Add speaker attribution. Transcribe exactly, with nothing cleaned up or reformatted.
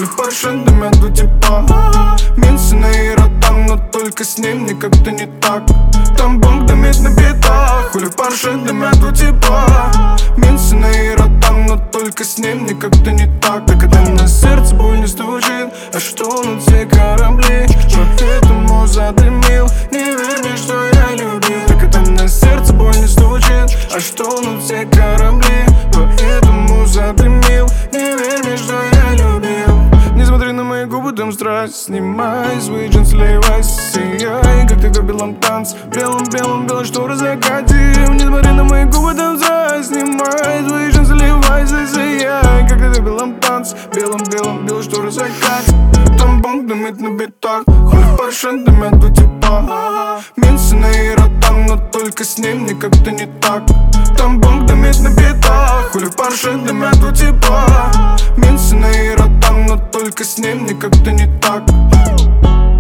Speaker 1: Хули в Порше дымят два типа. Минцы на Иротан, но только с ним никак-то не так. Там бомб дымит на битах. Хули в Порше дымят два типа. Минцы на Иротан, но только с ним никак-то не так. Так это на сердце боль не стучит. А что на те корабли? Поэтому задымил. Не верь мне, что я любил. Так это на сердце боль не стучит. А что на те корабли? Поэтому задымил. Не верь мне, что я любил. Не смотри на мои губы, дым страсть. Снимай свои джинсы, сливайся. Сияй, как ты в белом танце. Белым-белым, белые шторы закатил. Не смотри на мои губы, дым страсть. Снимай свои джинсы, сливайся. Сияй, как ты в белом танце. Белым-белым, белые шторы закатил. Там бомб дымит на битах. Хули в Порше дымят два типа. Минцы на Иротан, но только с ним никак-то не так. Там бомб дымит на битах. Хули в Порше дымят два типа. Минцы на Иротан, но только с ним никак-то не так.